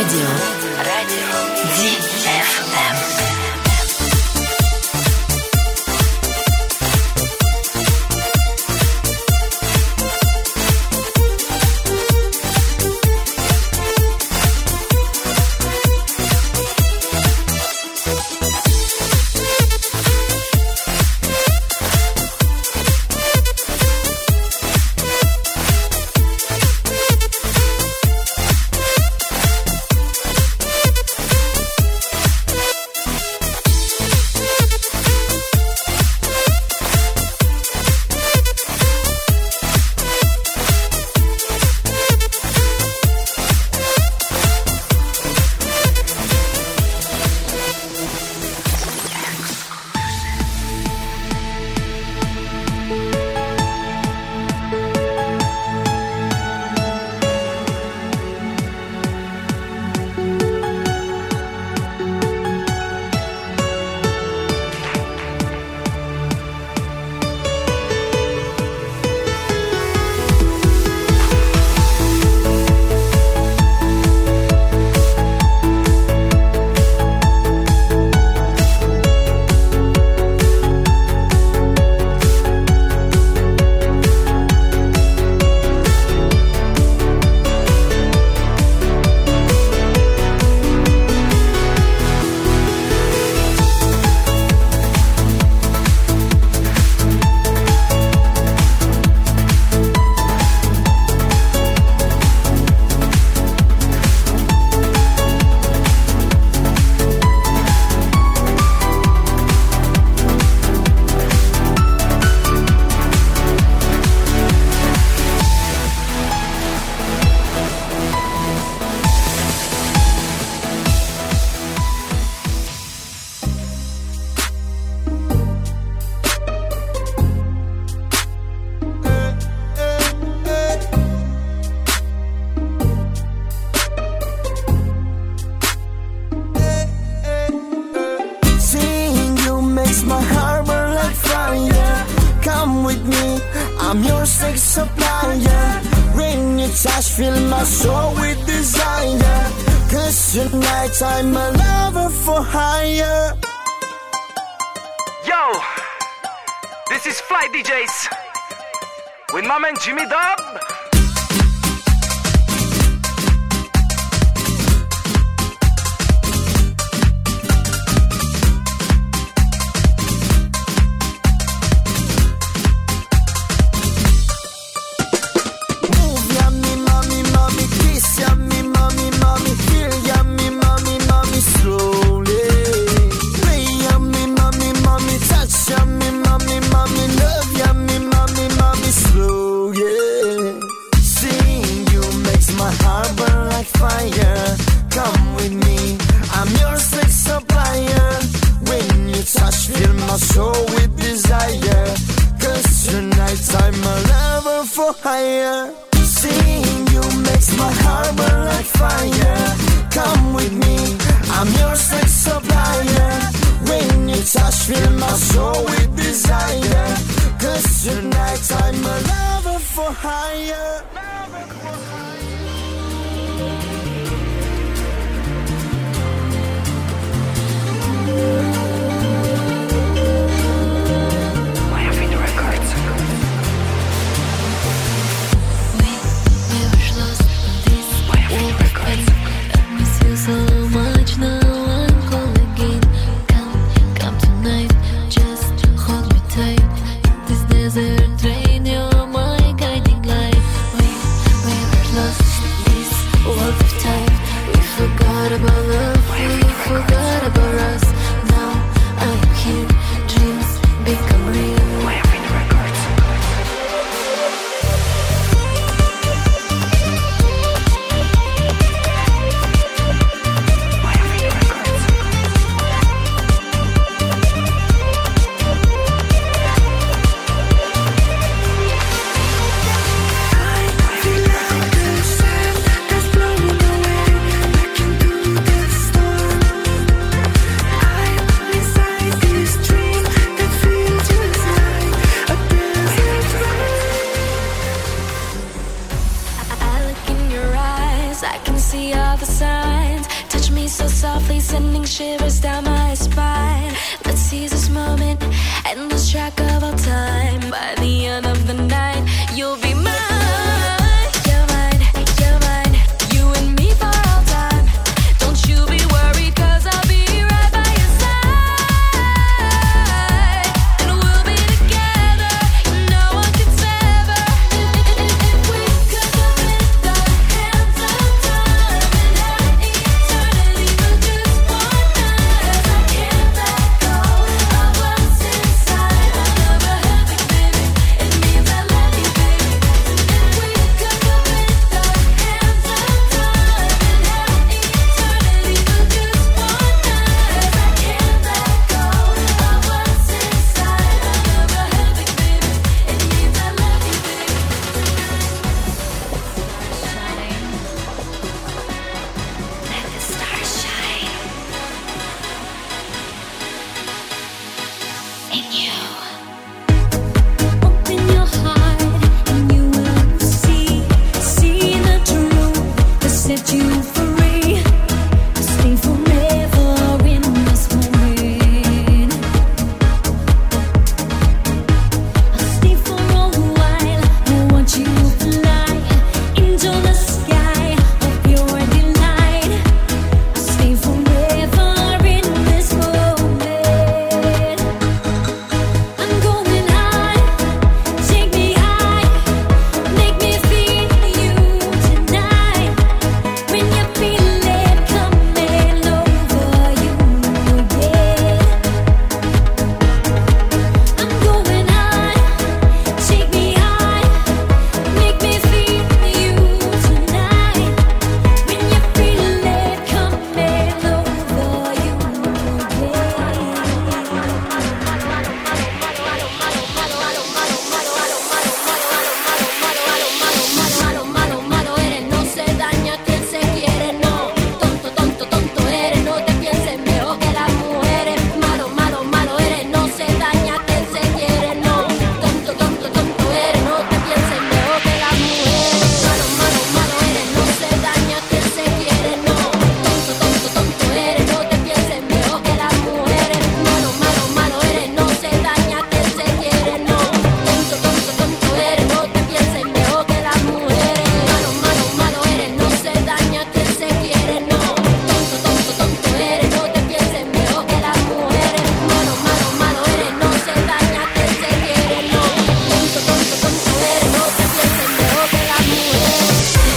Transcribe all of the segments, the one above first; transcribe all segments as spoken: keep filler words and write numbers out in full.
Радио. Радио ди эф эм. I'm a lover for hire. Yo, this is Fly D Js with my man Jimmy Dub. Desert train, you're my guiding light. We, we were lost. shivers down my spine. Let's seize this moment and lose track of all time. By the end of the night, you'll be mine. You're mine, you're mine. You and me for all time. Don't you be worried, cause I'll be right by your side. And we'll be together, no one can sever. If we could commit the hands of time and have eternity for just one night, 'cause I can't let go of what's inside. I never have it, baby. It means I love you, baby. If we could commit the hands of time and have eternity for just one night, 'cause I can't let go of what's inside. I never have it, baby. It means I love you, baby. Let the stars shine in you. Open your heart and you will see, see the truth that set you free. Stay forever in this moment. I'll stay for a while. I want you to fly into the sky of your delight. I'll stay forever in this moment. I'm going high, take me high, make me feel you tonight. When you feel it coming over you again. I'm going high, take me high, make me feel you tonight. When you feel it coming over you Malo, malo, malo eres, no se daña quien se quiere, no. Tonto, tonto, tonto eres, no te pienses mejor que las mujeres. Malo, malo, malo eres, no se daña quien se quiere, no. Tonto, tonto, tonto eres, no te pienses mejor que las mujeres. Malo, malo, malo eres, no se daña quien se quiere, no. Tonto, tonto, tonto eres, no te pienses mejor que las mujeres. Malo, malo, malo eres, no se daña quien se quiere, no. Tonto, tonto, tonto eres, no te pienses mejor que las mujeres. Malo, malo, malo eres, no se daña quien se quiere, no. Tonto, tonto, tonto eres, no te pienses mejor que las mujeres. Malo, malo, malo eres, no se daña quien se quiere, no. Tonto, tonto, tonto eres, no te pienses mejor que las mujeres.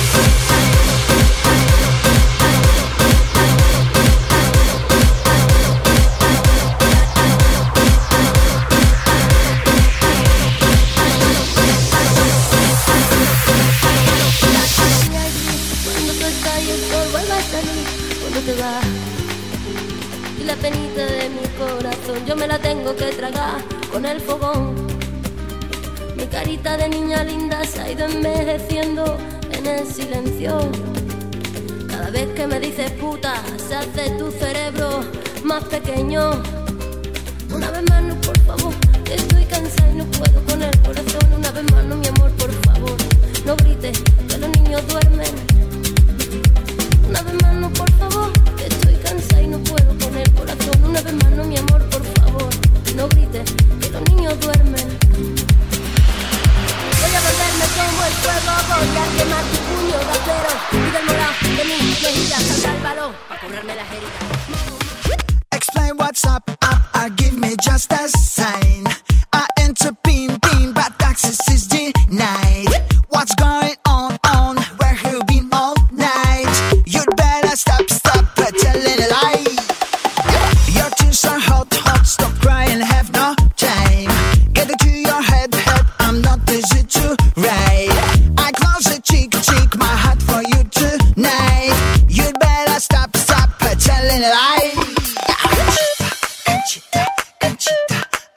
Cuando tú estás y el sol vuelve a salir, cuando te vas y la penita de mi corazón yo me la tengo que tragar con el fogón. Mi carita de niña linda se ha ido envejeciendo en el silencio. Cada vez que me dices puta se hace tu cerebro más pequeño. Una vez más no, por favor, que estoy cansada y no puedo con el corazón. Una vez más no, mi amor, por favor, no grites que los niños duermen. Una vez más no, por favor, que estoy cansada y no puedo con el corazón. Una vez más no, mi amor, por favor, no grites que los niños duermen. Voy a volverme como el fuego, voy a quemar tu puño de acero y del morado de mi mejilla salta el balón para cobrarme las heridas. Explain what's up, up, uh, give me just a sign. I enter pin, pin, but access is denied. What's going on, on, where have you been all night? You'd better stop, stop, uh, telling a lie. Your tears are hot, hot, stop crying, have no time. Get it to your head, head, I'm not easy to ride. I close a cheek, cheek, my heart for you tonight. You'd better stop, stop, uh, telling a lie. Conchita, Conchita,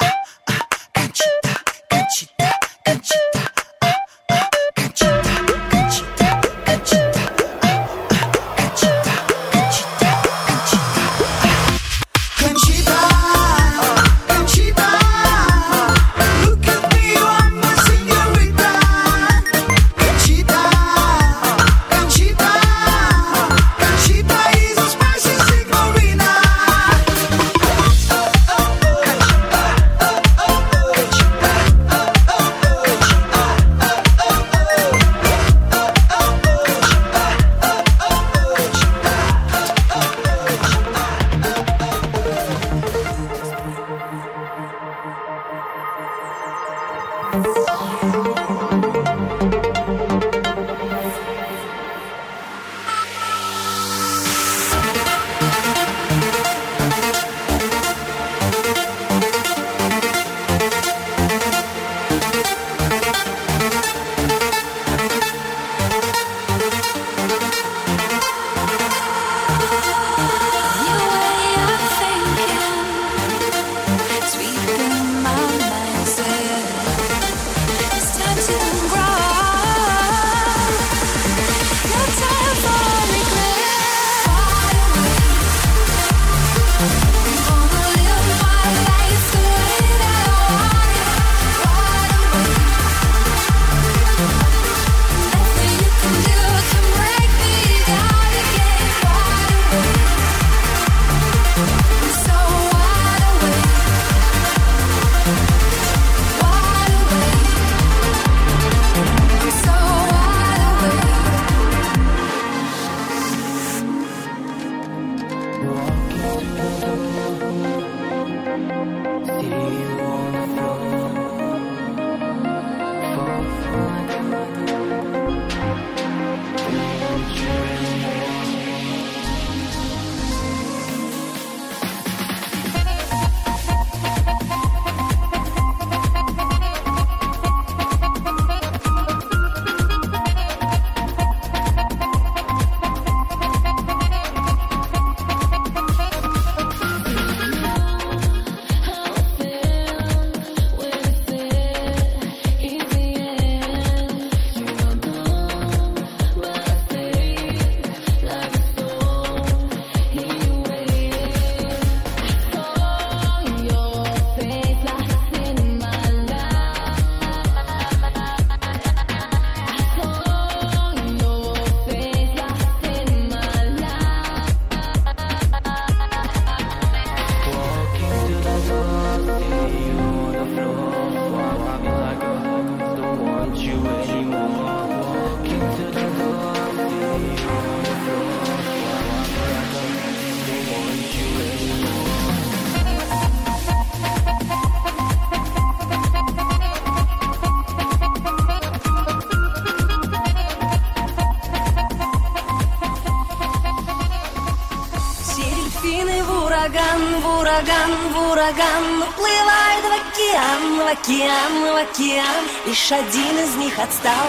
ураган, в ураган уплывает в океан, в океан, в океан. Лишь один из них отстал,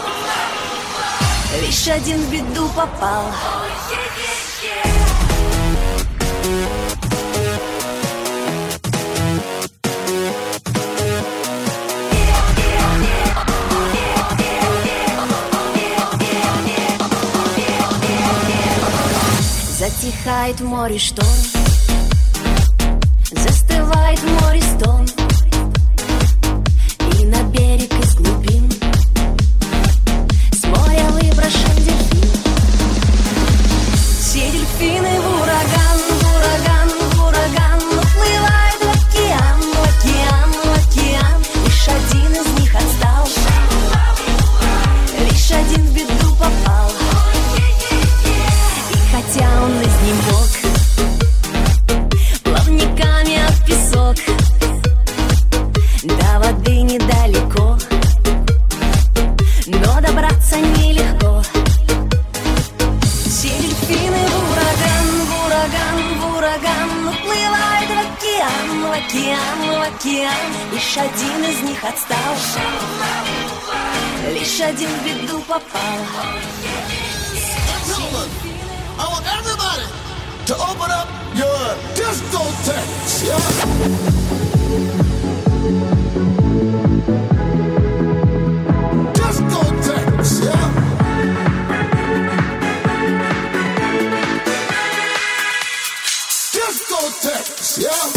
лишь один в беду попал. Затихает в море шторм, застывает в море стон, и на берег из глубин с моря выброшен дельфин. Все дельфины в ураган, в ураган, в ураган уплывают в океан, в океан, в океан. Лишь один из них отстал, лишь один в беду попал. Хотя он изнемог плавниками об песок, до воды недалеко, но добраться нелегко. Все дельфины в ураган, в ураган, в ураган уплывают в океан, в океан, в океан. Лишь один из них отстал, лишь один в беду попал. I want everybody to open up your discotheques, yeah? Discotheques, yeah? Discotheques, yeah?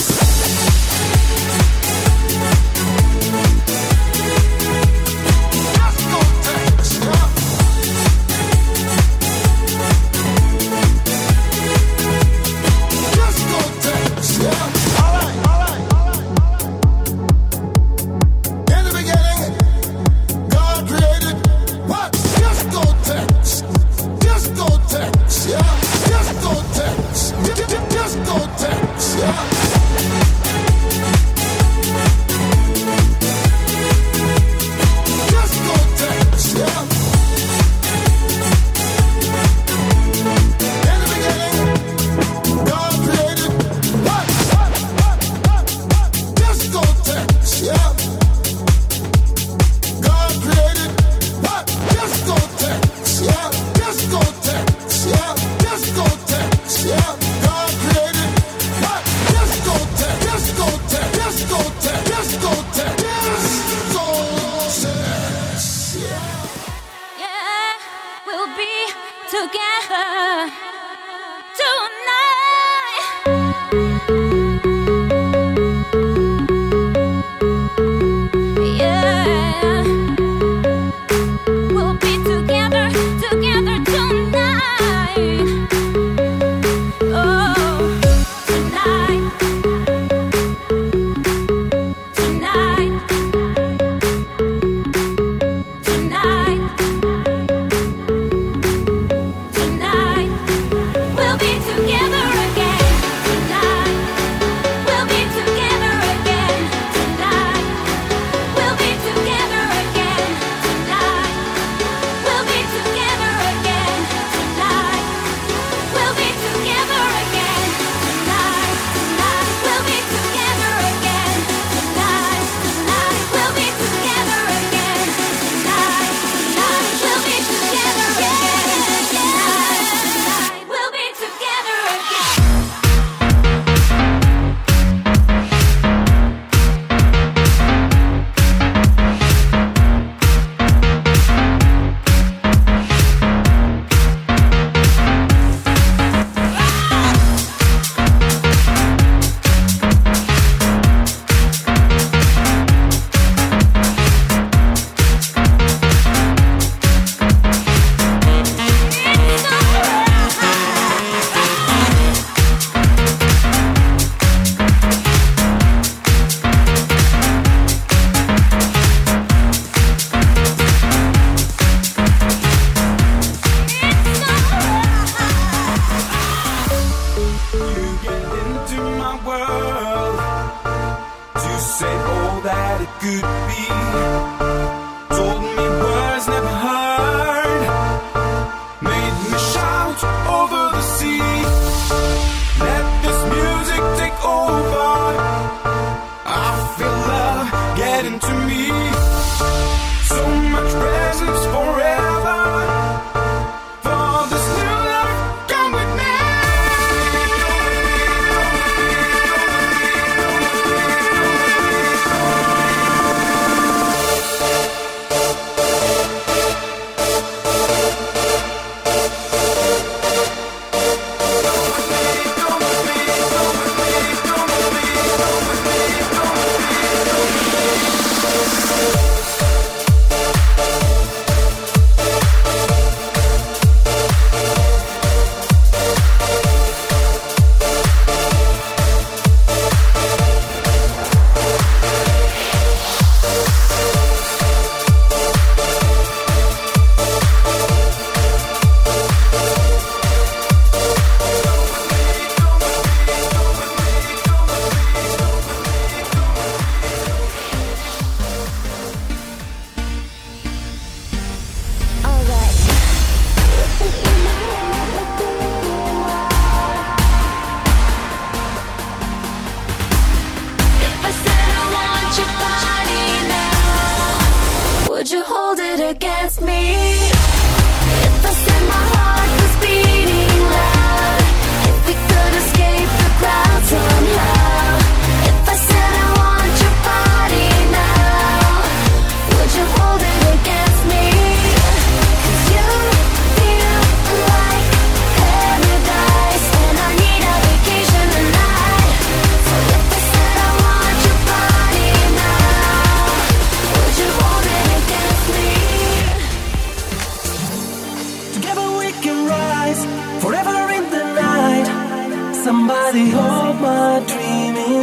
Over the sea, let this music take over.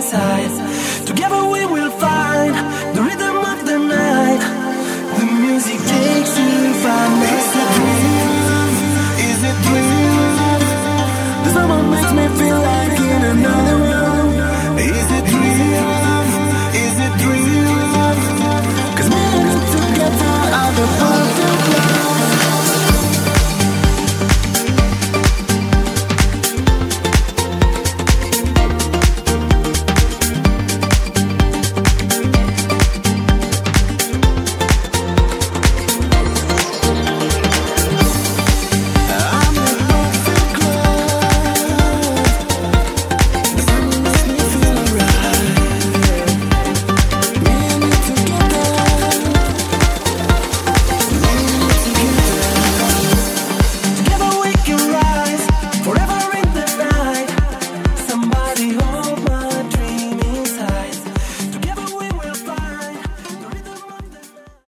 inside. Together